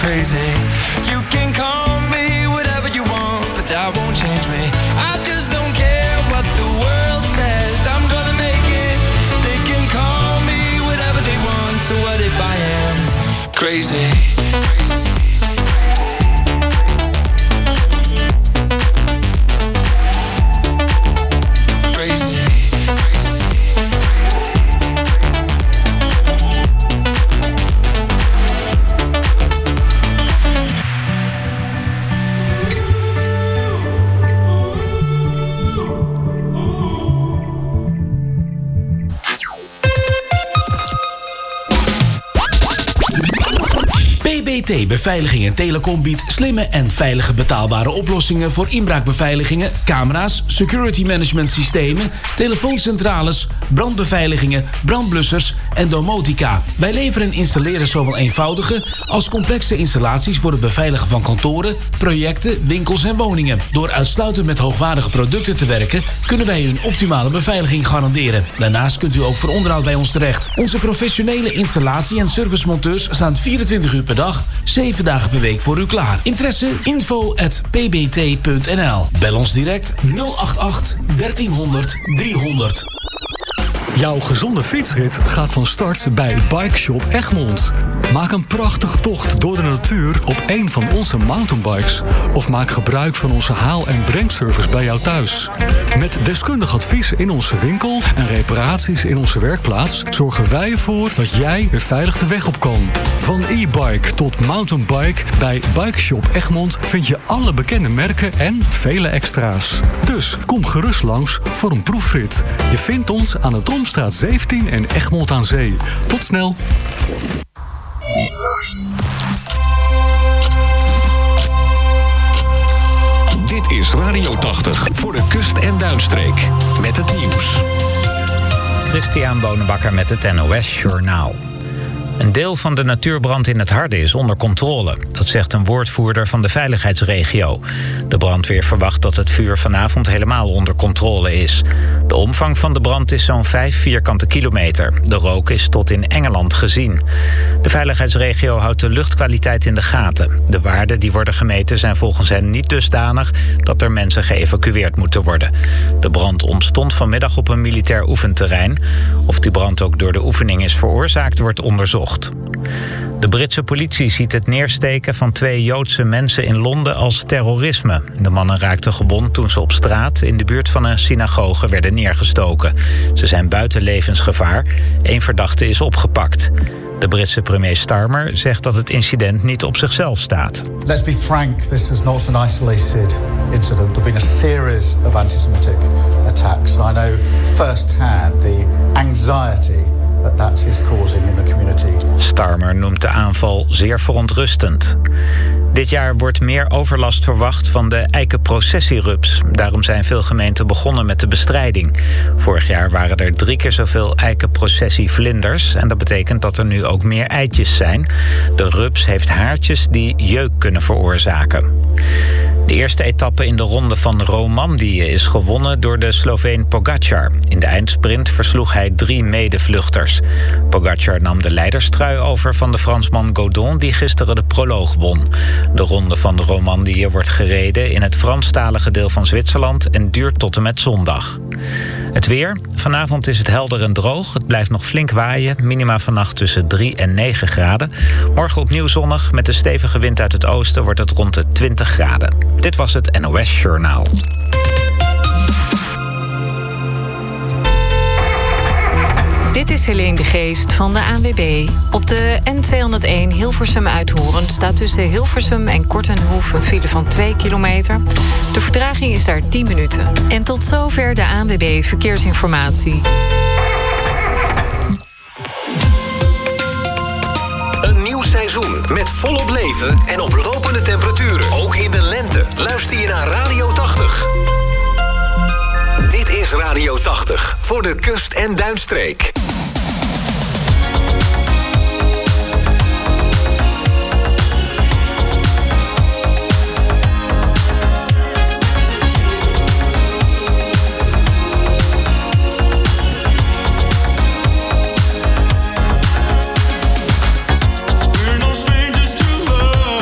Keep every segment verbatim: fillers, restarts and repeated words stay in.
crazy. You can call me whatever you want, but that won't change me. I just don't care what the world says. I'm gonna make it. They can call me whatever they want. So what if I am crazy? B T Beveiliging en Telecom biedt slimme en veilige betaalbare oplossingen voor inbraakbeveiligingen, camera's, security management systemen, telefooncentrales, brandbeveiligingen, brandblussers en domotica. Wij leveren en installeren zowel eenvoudige als complexe installaties voor het beveiligen van kantoren, projecten, winkels en woningen. Door uitsluitend met hoogwaardige producten te werken, kunnen wij u een optimale beveiliging garanderen. Daarnaast kunt u ook voor onderhoud bij ons terecht. Onze professionele installatie- en servicemonteurs staan vierentwintig uur per dag, zeven dagen per week voor u klaar. Interesse? info at p b t punt n l. Bel ons direct nul acht acht dertienhonderd driehonderd. Jouw gezonde fietsrit gaat van start bij Bike Shop Egmond. Maak een prachtige tocht door de natuur op een van onze mountainbikes. Of maak gebruik van onze haal- en brengservice bij jou thuis. Met deskundig advies in onze winkel en reparaties in onze werkplaats zorgen wij ervoor dat jij weer veilig de weg op kan. Van e-bike tot mountainbike, bij Bike Shop Egmond vind je alle bekende merken en vele extra's. Dus kom gerust langs voor een proefrit. Je vindt ons aan de Tromstraat zeventien en Egmond aan Zee. Tot snel! Dit is Radio tachtig voor de kust- en duinstreek. Met het nieuws. Christian Bonenbakker met het N O S Journaal. Een deel van de natuurbrand in het Harde is onder controle. Dat zegt een woordvoerder van de veiligheidsregio. De brandweer verwacht dat het vuur vanavond helemaal onder controle is. De omvang van de brand is zo'n vijf vierkante kilometer. De rook is tot in Engeland gezien. De veiligheidsregio houdt de luchtkwaliteit in de gaten. De waarden die worden gemeten zijn volgens hen niet dusdanig dat er mensen geëvacueerd moeten worden. De brand ontstond vanmiddag op een militair oefenterrein. Of die brand ook door de oefening is veroorzaakt, wordt onderzocht. De Britse politie ziet het neersteken van twee Joodse mensen in Londen als terrorisme. De mannen raakten gewond toen ze op straat in de buurt van een synagoge werden neergestoken. Ze zijn buiten levensgevaar. Eén verdachte is opgepakt. De Britse premier Starmer zegt dat het incident niet op zichzelf staat. Let's be frank, this is not an isolated incident. There've been a series of anti-Semitic attacks. And I know firsthand the anxiety that that is causing in the community. Starmer noemt de aanval zeer verontrustend. Dit jaar wordt meer overlast verwacht van de eikenprocessierups. Daarom zijn veel gemeenten begonnen met de bestrijding. Vorig jaar waren er drie keer zoveel eikenprocessievlinders. En dat betekent dat er nu ook meer eitjes zijn. De rups heeft haartjes die jeuk kunnen veroorzaken. De eerste etappe in de ronde van Romandie is gewonnen door de Sloveen Pogačar. In de eindsprint versloeg hij drie medevluchters. Pogačar nam de leiderstrui over van de Fransman Godon, die gisteren de proloog won. De ronde van de Romandie wordt gereden in het Franstalige deel van Zwitserland en duurt tot en met zondag. Het weer. Vanavond is het helder en droog. Het blijft nog flink waaien. Minima vannacht tussen drie en negen graden. Morgen opnieuw zonnig. Met de stevige wind uit het oosten wordt het rond de twintig graden. Dit was het N O S Journaal. Dit is Helene de Geest van de A N W B. Op de N tweehonderdéén Hilversum-Uithoren staat tussen Hilversum en Kortenhoef een file van twee kilometer. De vertraging is daar tien minuten. En tot zover de A N W B Verkeersinformatie. Een nieuw seizoen met volop leven en oplopende temperaturen. Ook in de lente. Luister je naar Radio tachtig. Dit is Radio tachtig voor de kust- en duinstreek. We're no strangers to love.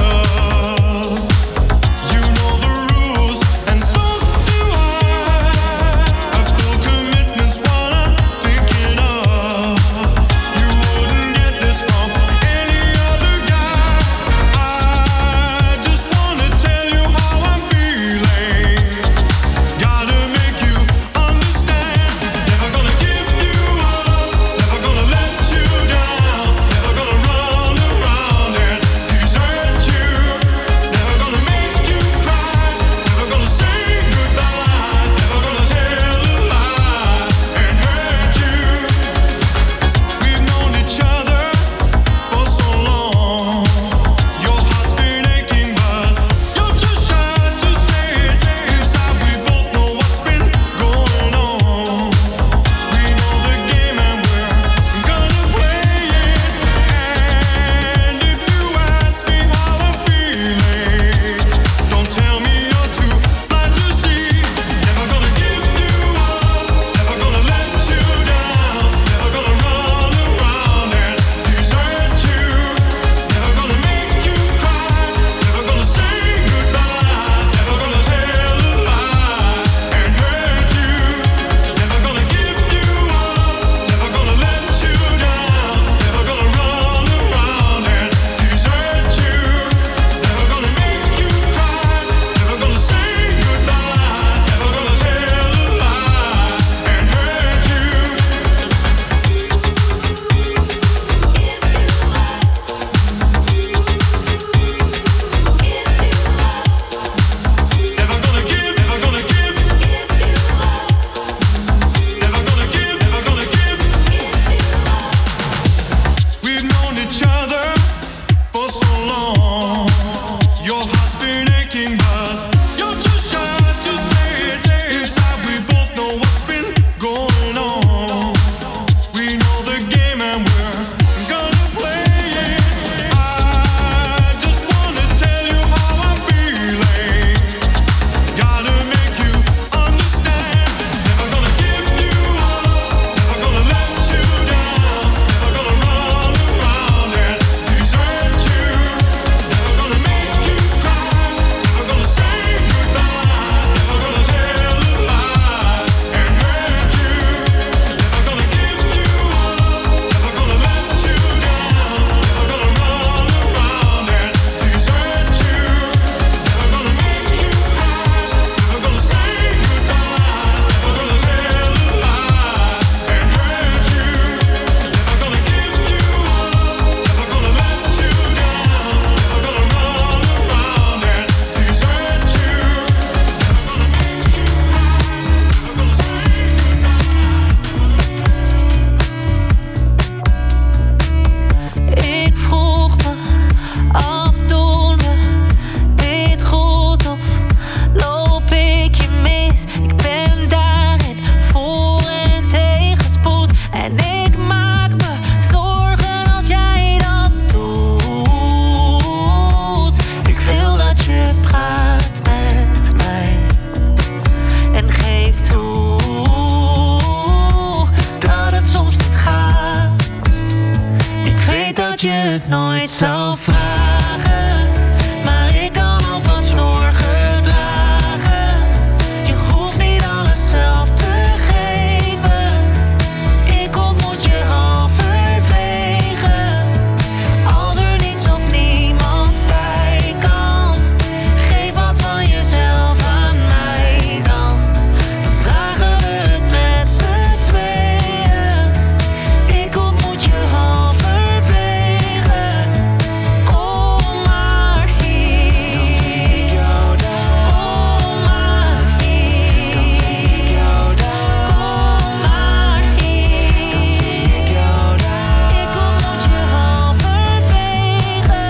het nooit zou vragen, maar ik kan ook wat zorgen dragen. Je hoeft niet alles zelf te geven, ik ontmoet je halverwege. Als er niets of niemand bij kan, geef wat van jezelf aan mij dan. Dan dragen we het met z'n tweeën, ik ontmoet je halverwege. Kom maar hier, dan zie ik jou daar. Kom maar hier, dan zie ik jou daar. Kom maar hier, dan zie ik jou daar. Ik ontmoet je halverwege.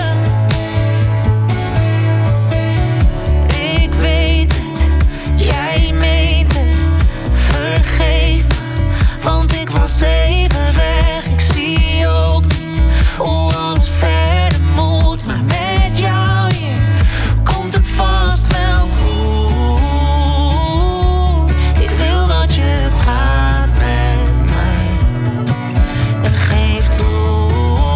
Ik weet het, jij meent het. Vergeef me, want ik was even weg. Ik zie ook niet hoe alles verder moet, maar met jou hier komt het vast wel goed. Ik wil dat je praat met mij en geef toe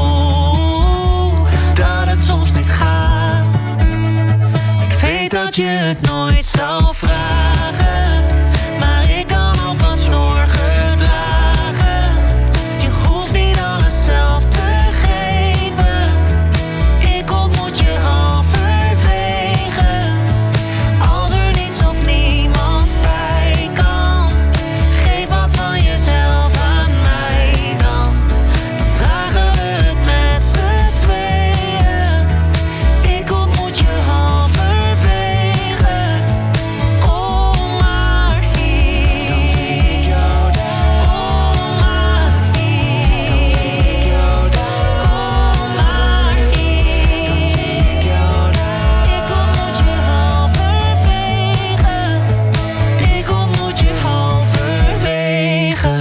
dat het soms niet gaat. Ik weet dat je het nooit zou vragen, maar ik kan ook wat zorgen dragen. Je hoeft niet alles zelf te geven, ik ontmoet je halverwege. Als er niets of niemand bij kan, geef wat van jezelf aan mij dan. Dan dragen we het met z'n tweeën, ik ontmoet je halverwege. Kom maar hier, dan zie ik jou daar. Kom maar hier, dan zie ik jou daar. Kom maar hier, dan zie ik jou daar. Ik ontmoet je halverwege, ik ontmoet je halverwege.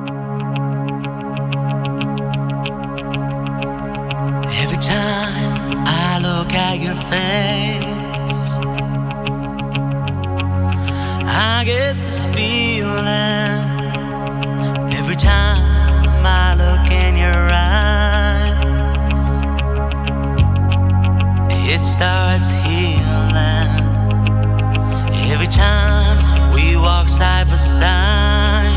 Every time I look at your face, I get this feeling. Every time I look in your eyes, it starts healing. Every time we walk side by side,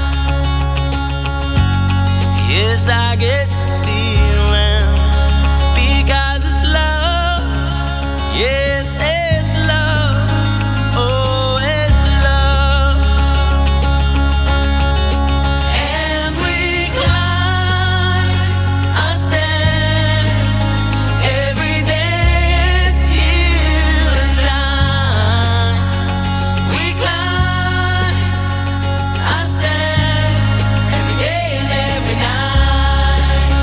yes, I get this feeling. Because it's love, yes, it's love, oh, it's love. And we climb, I stand, every day it's you and I. We climb, I stand, every day and every night.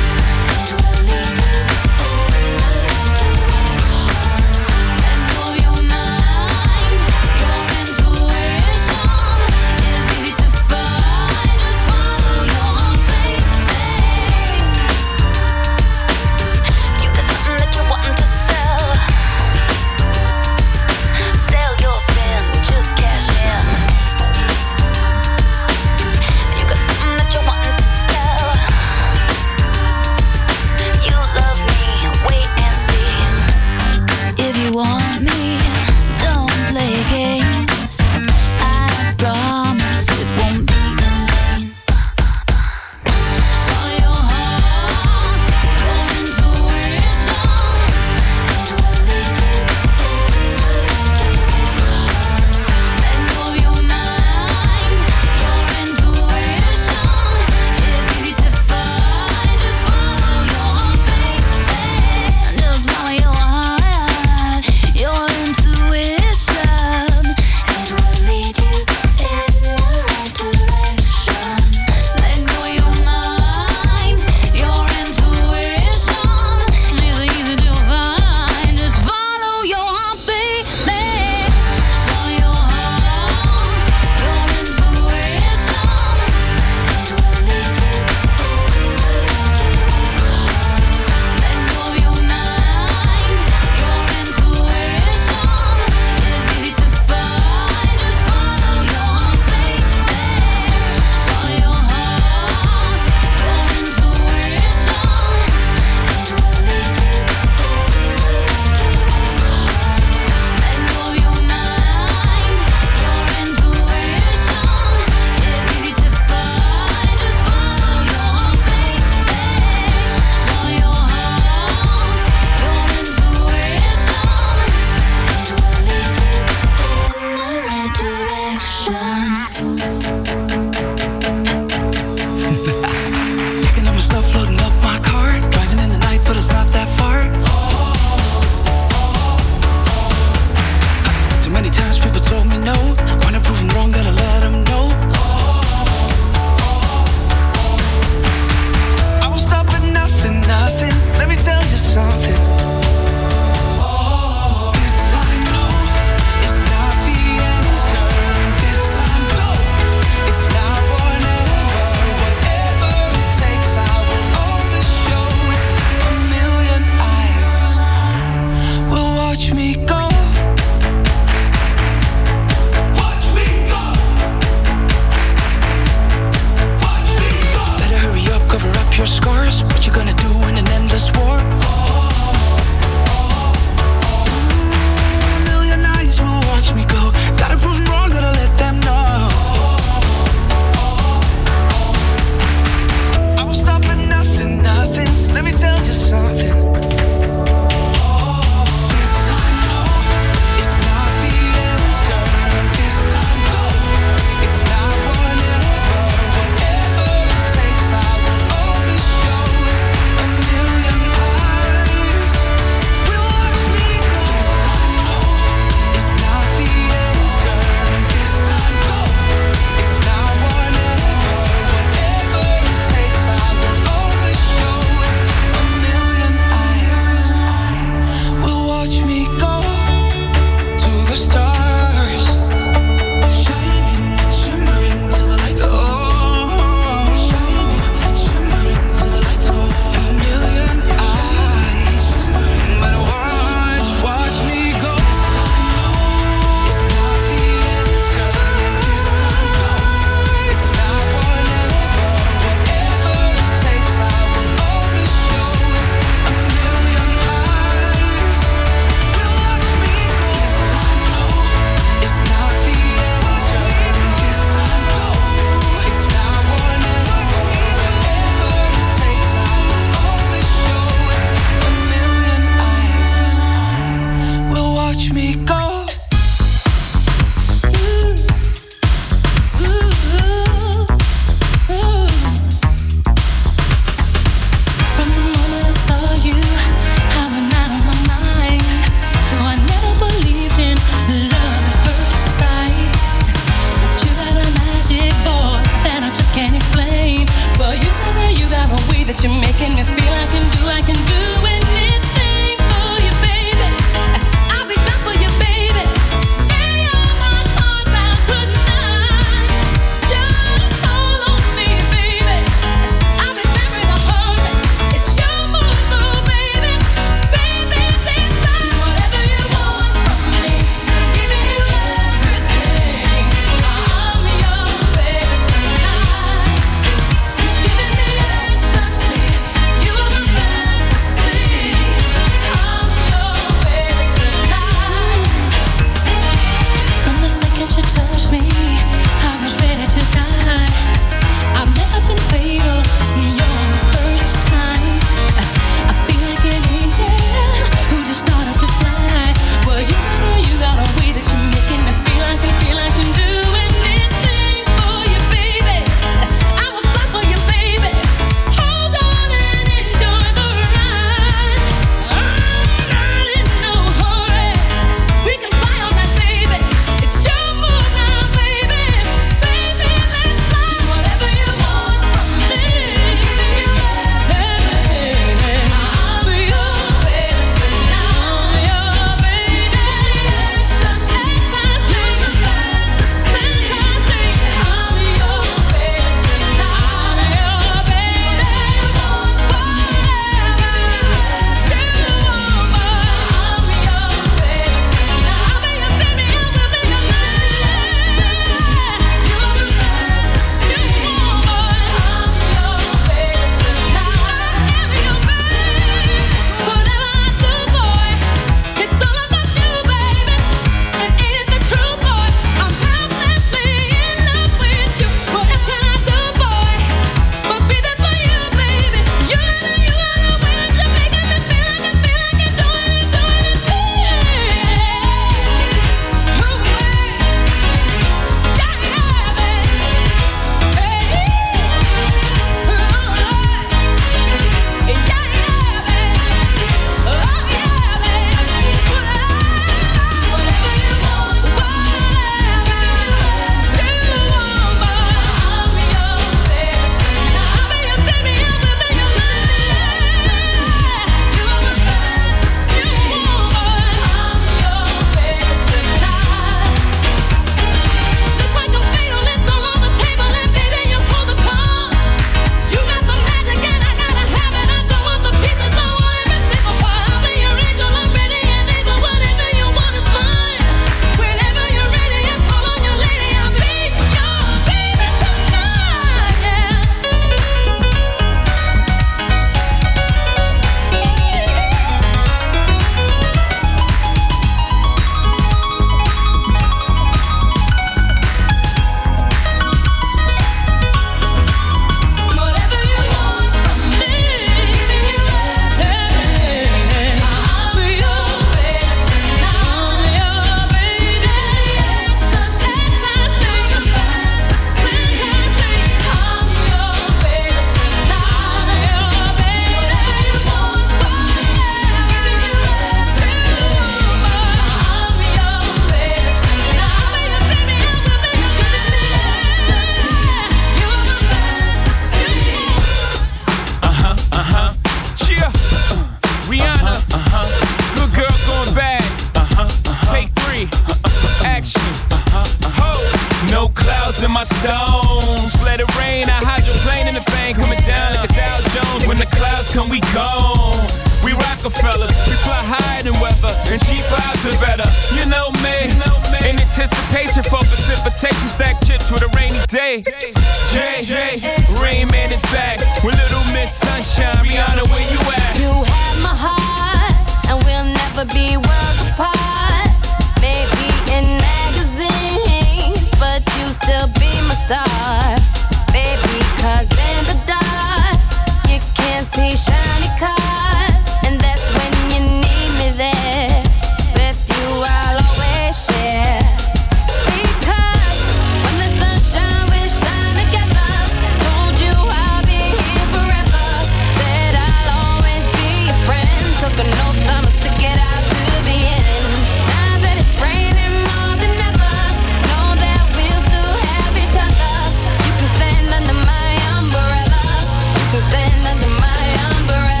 else can we go? We Rockefellers, we fly higher than weather, and she flies it better. You know me, in anticipation for precipitation, stack chips with a rainy day. Jay, Jay, Rain Man is back with Little Miss Sunshine. Rihanna, where you at? You have my heart, and we'll never be worlds apart. Maybe in magazines, but you still be my star. Baby, cause in the dark, you can't see shiny cars. And that's when you need me there. With you I'll always share. Because when the sunshine will shine together. Told you I'll be here forever. Said I'll always be your friend. Took an oath, promise to get out to the end. Now that it's raining more than ever, know that we'll still have each other. You can stand under my umbrella. You can stand under my umbrella.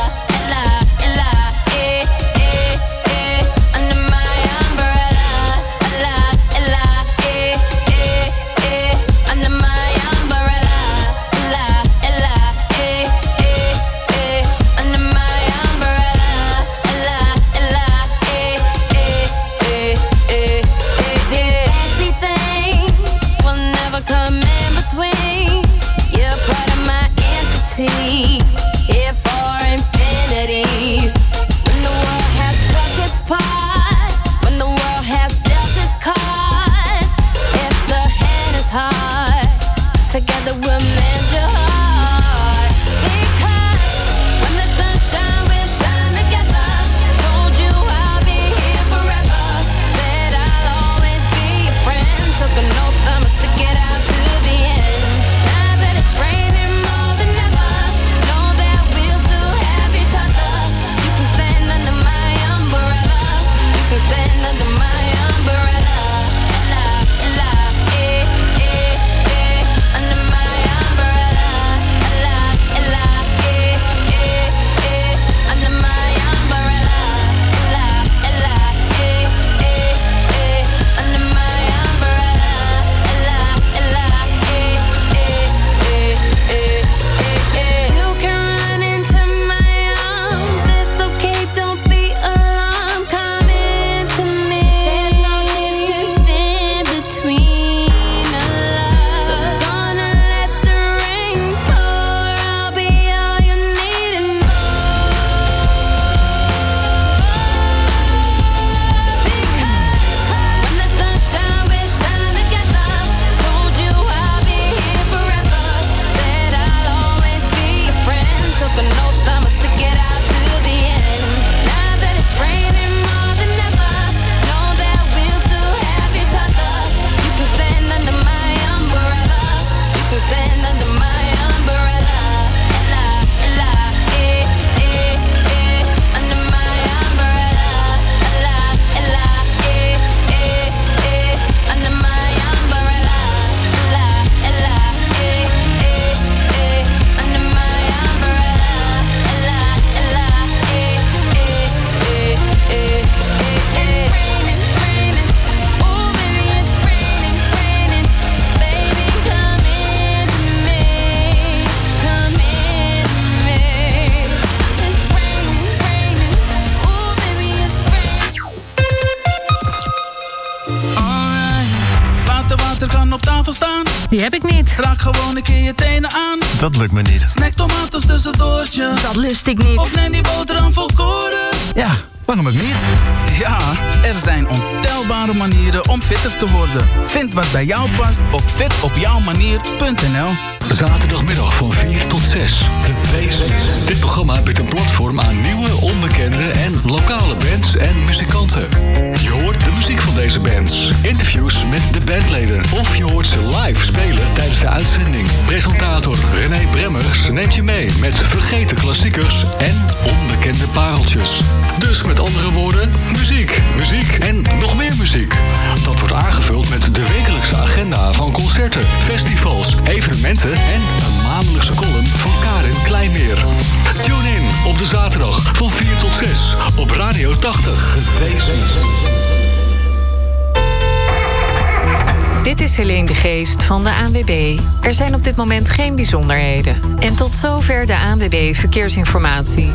Here for infinity. When the world has took its part, when the world has dealt its cards, if the hand is hard, together we'll mend your heart. Because when the sunshine will shine together. Told you I'll be here forever. Said I'll always be your friend. Took an oath, promise to get out to the end. Now that it's raining more than ever, know that we'll still have each other. You can stand under my umbrella. You can stand under my umbrella. Ella, ella, eh, eh, eh, under my umbrella. Ella, ella, eh, eh, eh, under my umbrella. Ella, ella, eh, eh, eh, under my umbrella. Ella, ella, eh, eh, eh, eh, eh. You can run into my arms. It's okay, don't be alarmed. Come into me. There's no distance in between us. So gonna let the rain pour. I'll be all you need and more. Because when the sunshine will shine together. Told you I'll be here forever. Said I'll always be your friend. Took an oath, promise to get out to the end. Now that it's raining more than ever, know that we'll still have each other. You can stand under my umbrella. You can stand under my umbrella. Ella, ella, eh, eh, eh, under my umbrella. Ella, ella, eh, eh, eh, under my umbrella. Ella, ella, eh, eh, eh, under my umbrella. Ella, ella, eh, eh, eh, eh, eh. It's raining, raining. Oh, baby, it's raining, raining. Baby, come into me. Come into me. It's raining, raining. Oh, baby, it's raining. Alright, water, water kan op tafel staan. Die heb ik niet. Raak gewoon een keer je tenen aan. Dat lukt me niet. Snack tomaten tussendoortje. Dat lust ik niet. Of neem die boterham volkoren. Ja, waarom ook niet? Ja, er zijn ontelbare manieren om fitter te worden. Vind wat bij jou past op fit op jouw manier punt n l. Zaterdagmiddag van vier tot zes. De Basics. Dit programma biedt een platform aan nieuwe, onbekende en lokale bands en muzikanten. Je hoort de muziek van deze bands, interviews met de bandleden of je hoort ze live spelen tijdens de uitzending. Presentator René Bremmers neemt je mee met vergeten klassiekers en onbekende pareltjes. Dus met andere woorden, muziek, muziek en nog meer muziek. Dat wordt aangevuld met de wekelijkse agenda van concerten, festivals, evenementen en een maandelijkse column van Karin Kleinmeer. Tune in op de zaterdag van vier tot zes op Radio tachtig. Dit is is Helene de Geest van de A N W B. Er zijn op dit moment geen bijzonderheden. En tot zover de A N W B Verkeersinformatie.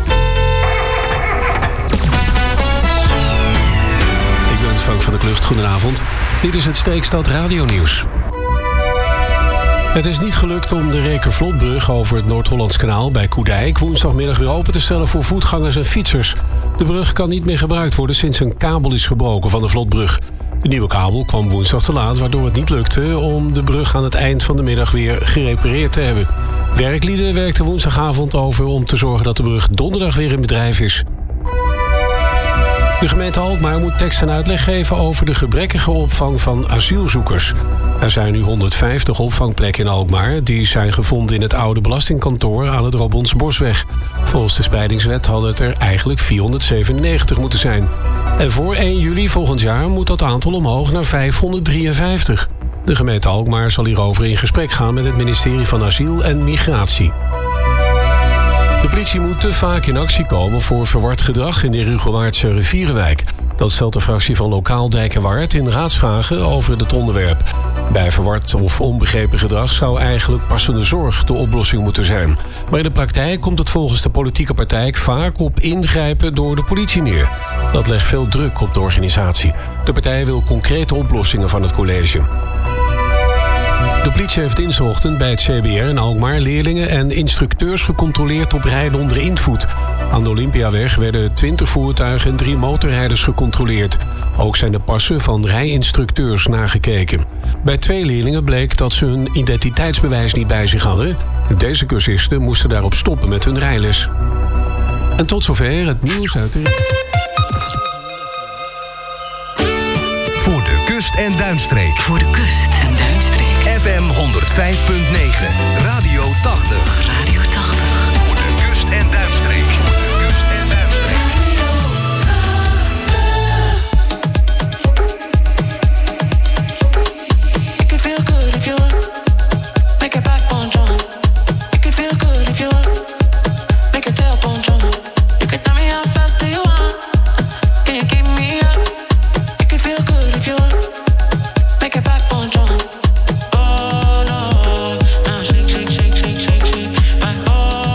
Ik ben Frank van der Klucht, goedenavond. Dit is het Steekstad Radionieuws. Het is niet gelukt om de Rekervlotbrug over het Noord-Hollands Kanaal bij Koedijk woensdagmiddag weer open te stellen voor voetgangers en fietsers. De brug kan niet meer gebruikt worden sinds een kabel is gebroken van de vlotbrug. De nieuwe kabel kwam woensdag te laat, waardoor het niet lukte om de brug aan het eind van de middag weer gerepareerd te hebben. Werklieden werkten woensdagavond over om te zorgen dat de brug donderdag weer in bedrijf is. De gemeente Alkmaar moet tekst en uitleg geven over de gebrekkige opvang van asielzoekers. Er zijn nu honderdvijftig opvangplekken in Alkmaar. Die zijn gevonden in het oude belastingkantoor aan het Robonsbosweg. Volgens de spreidingswet hadden het er eigenlijk vierhonderdzevenennegentig moeten zijn. En voor één juli volgend jaar moet dat aantal omhoog naar vijfhonderddrieënvijftig. De gemeente Alkmaar zal hierover in gesprek gaan met het ministerie van Asiel en Migratie. De politie moet te vaak in actie komen voor verward gedrag in de Rugelwaardse Rivierenwijk. Dat stelt de fractie van Lokaal Dijk en Waard in raadsvragen over het onderwerp. Bij verward of onbegrepen gedrag zou eigenlijk passende zorg de oplossing moeten zijn. Maar in de praktijk komt het volgens de politieke partij vaak op ingrijpen door de politie neer. Dat legt veel druk op de organisatie. De partij wil concrete oplossingen van het college. De politie heeft dinsdagochtend bij het C B R in Alkmaar leerlingen en instructeurs gecontroleerd op rijden onder invloed. Aan de Olympiaweg werden twintig voertuigen en drie motorrijders gecontroleerd. Ook zijn de passen van rijinstructeurs nagekeken. Bij twee leerlingen bleek dat ze hun identiteitsbewijs niet bij zich hadden. Deze cursisten moesten daarop stoppen met hun rijles. En tot zover het nieuws uit de... Voor de kust en duinstreek. Voor de kust en duinstreek. F M honderdvijf punt negen. Radio tachtig. Radio tachtig. Voor de kust en duinstreek. Voor de kust en duinstreek. You can feel good if you make a backbone jump. You can feel good if you make a tailbone jump. You can tell me how fast do you want. Can you keep me up? You can feel good if you make a backbone jump. Oh no, now shake, shake, shake, shake, shake, shake. My oh.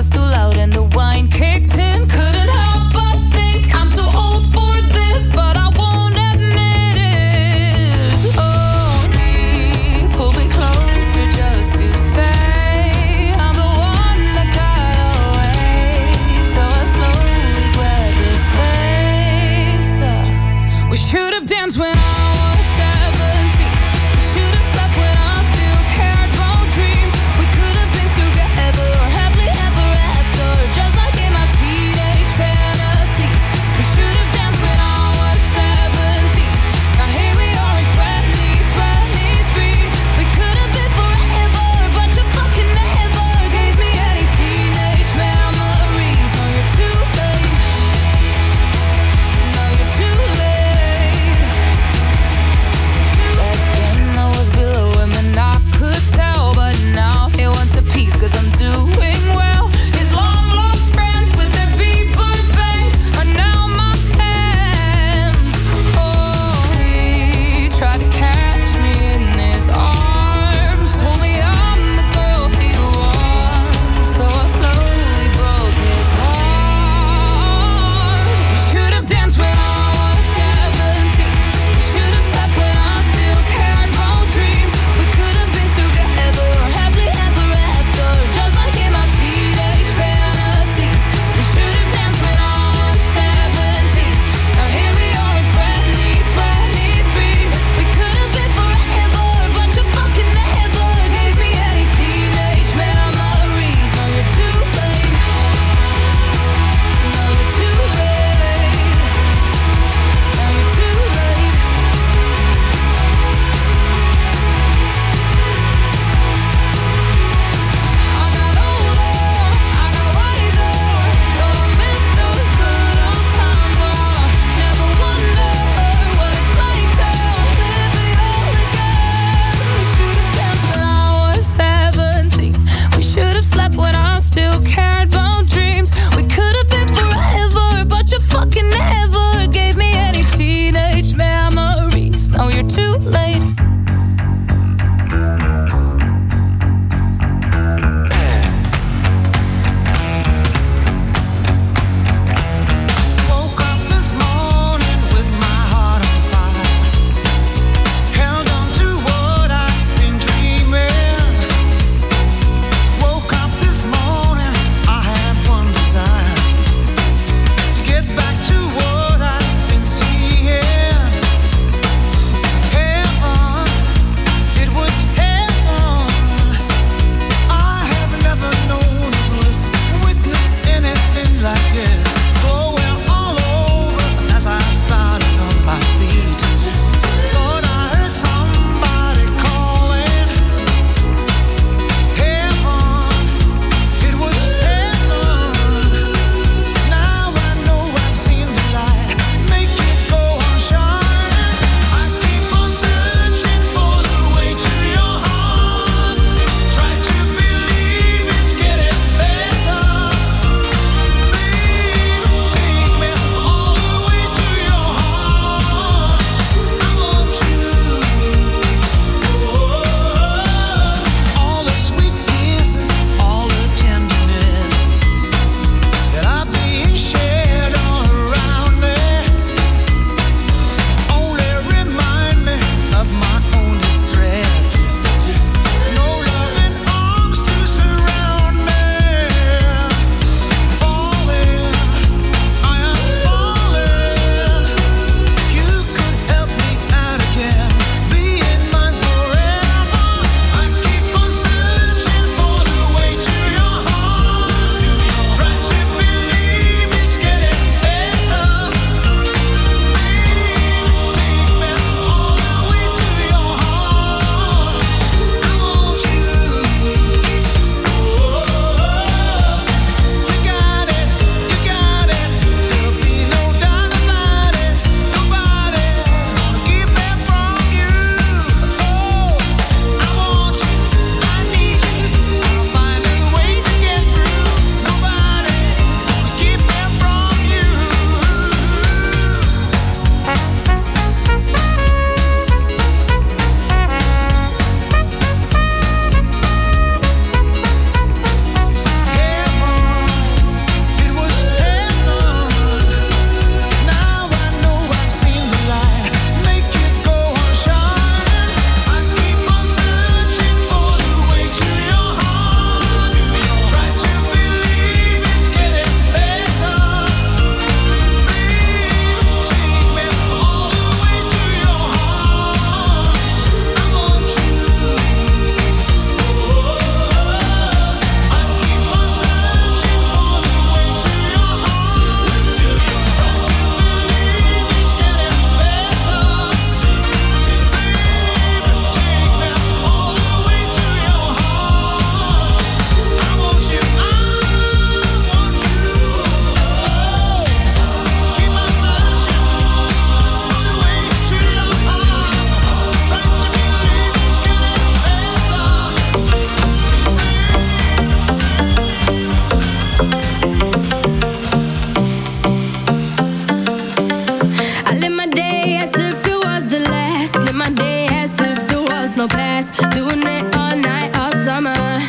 was too loud and the wine kicked in. Couldn't help but think I'm too old for this, but I won't admit it. Oh, he pulled me closer just to say I'm the one that got away. So I slowly grabbed his face. Uh, we should have danced when I was seventeen. We should have slept when I still cared about dreams. We could have been together, happily ever after, just like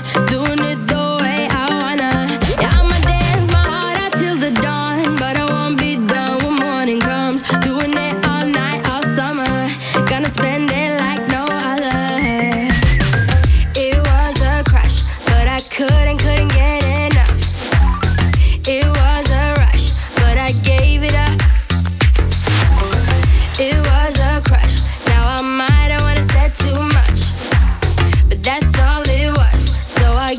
doing it the way I wanna. Yeah, I'ma dance my heart out till the dawn, but I won't be done when morning comes. Doing it all night, all summer, gonna spend it like no other. It was a crush, but I couldn't, couldn't get enough. It was a rush, but I gave it up. It was a crush, now I might have wanna said too much, but that's all it was, so I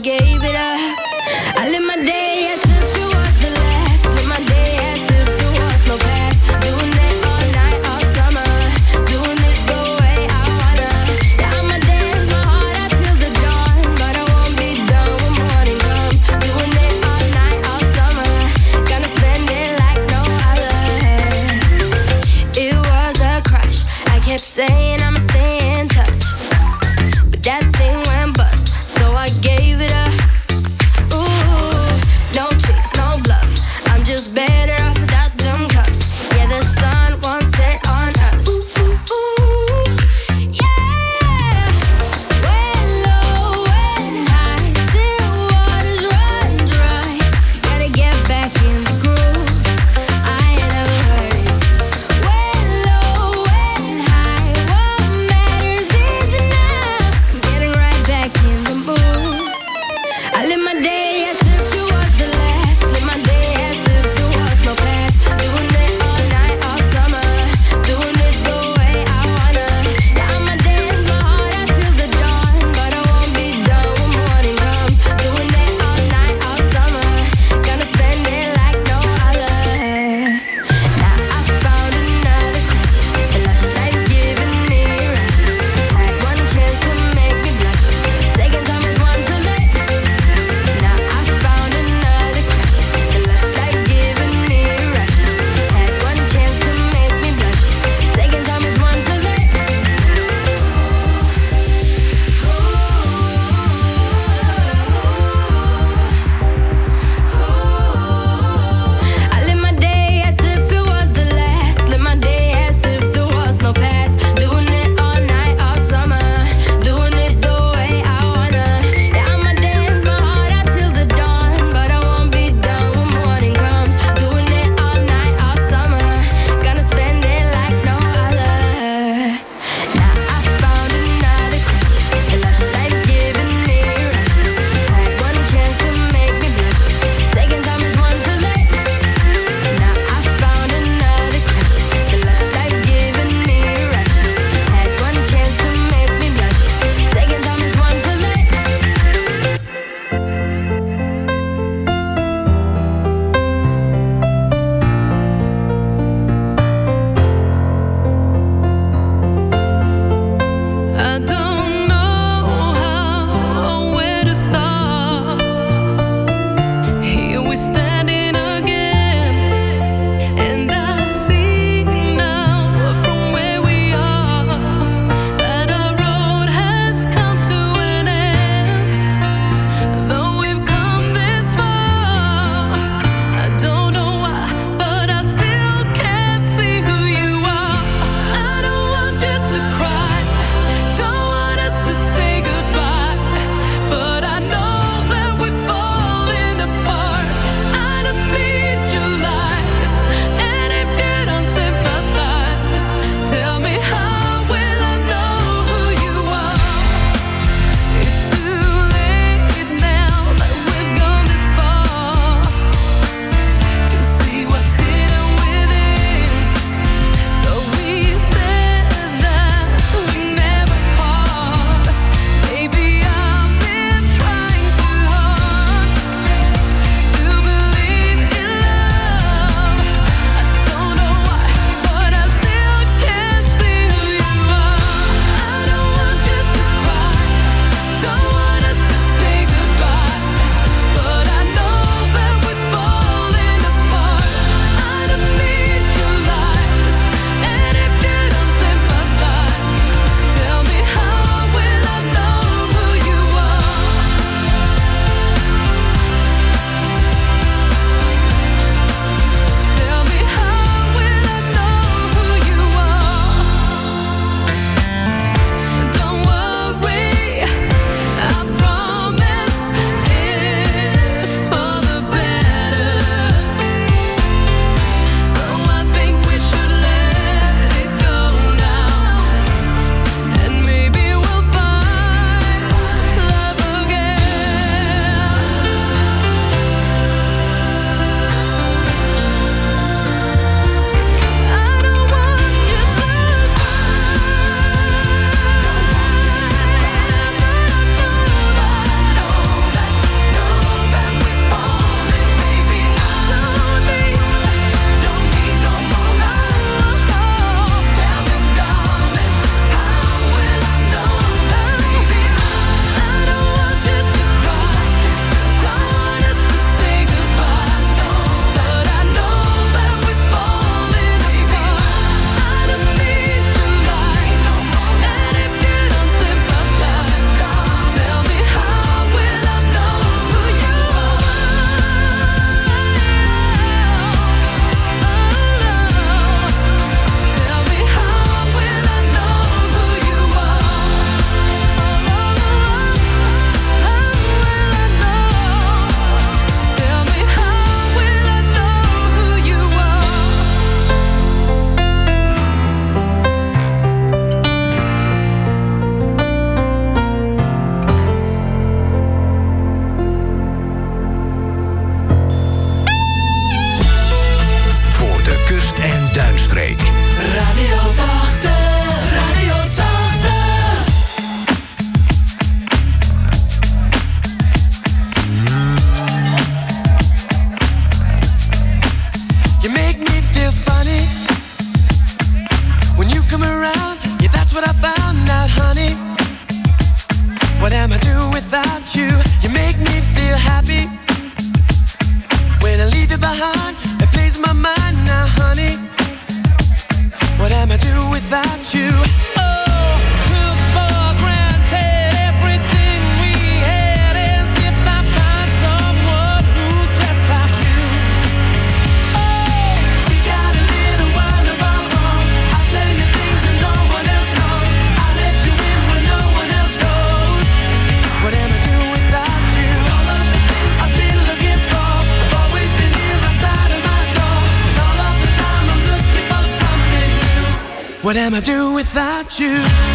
What am I doing without you?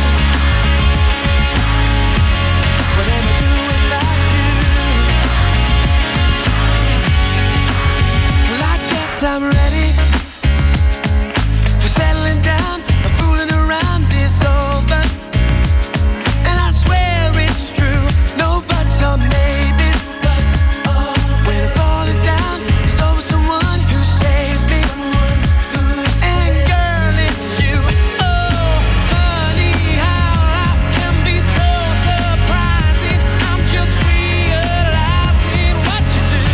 What am I doing without you? Well, I guess I'm ready for settling down. I'm fooling around is over, and I swear it's true. No buts or maybes. When I'm falling down, there's always someone who saves me. And girl, it's you. Oh, funny how life can be so surprising. I'm just realizing what you do.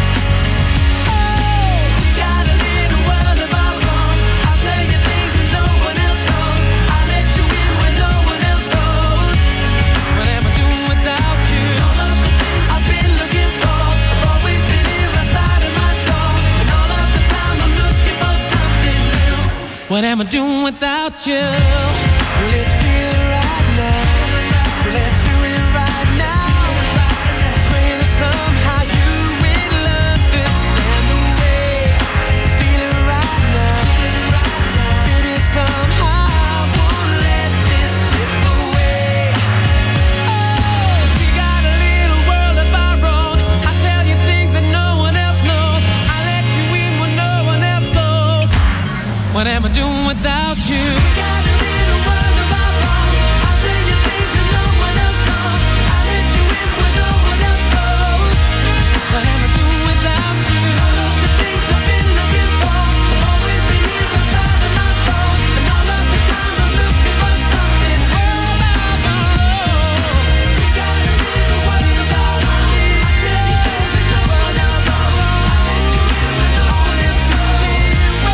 Oh, we got a little world of our own. I'll tell you things that no one else knows. I'll let you in when no one else goes. What am I doing without you? All of the things I've been looking for have always been here outside of my door. And all of the time I'm looking for something new. What am I doing without you? Well, it's real right now. So let's do it right now. Praying that somehow you will understand the way it's feeling right now. Baby, somehow I won't let this slip away. Oh, we got a little world of our own. I tell you things that no one else knows. I let you in when no one else goes. What am I doing without you? We got a little world of our own. I tell you things that no one else knows. I let you in when no one else goes. What am I doing without you? All of the things I've been looking for have always been here outside of my door. And all of the time I'm looking for something new. We got a little world of our own. I tell you things that no one else knows. I let you in when no one else knows.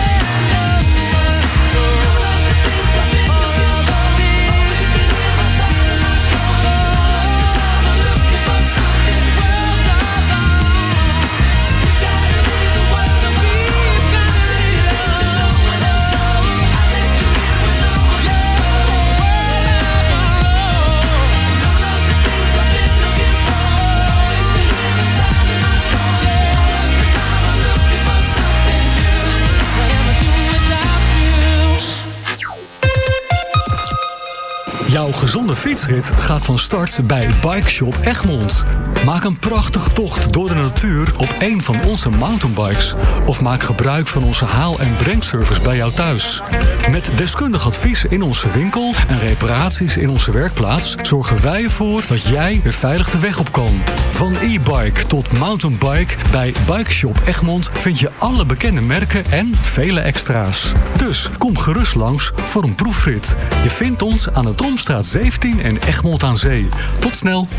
Jouw gezonde fietsrit gaat van start bij Bike Shop Egmond. Maak een prachtige tocht door de natuur op een van onze mountainbikes. Of maak gebruik van onze haal- en brengservice bij jou thuis. Met deskundig advies in onze winkel en reparaties in onze werkplaats zorgen wij ervoor dat jij weer veilig de weg op kan. Van e-bike tot mountainbike, bij Bike Shop Egmond vind je alle bekende merken en vele extra's. Dus kom gerust langs voor een proefrit. Je vindt ons aan de Tromstraat zeventien en Egmond aan Zee. Tot snel!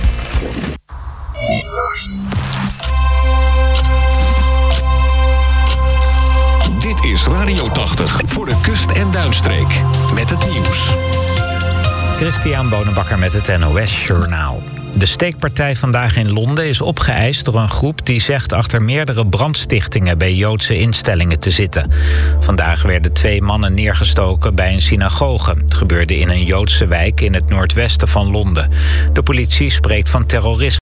Dit is Radio tachtig voor de kust- en duinstreek. Met het nieuws. Christian Bonenbakker met het N O S Journaal. De steekpartij vandaag in Londen is opgeëist door een groep die zegt achter meerdere brandstichtingen bij Joodse instellingen te zitten. Vandaag werden twee mannen neergestoken bij een synagoge. Het gebeurde in een Joodse wijk in het noordwesten van Londen. De politie spreekt van terrorisme.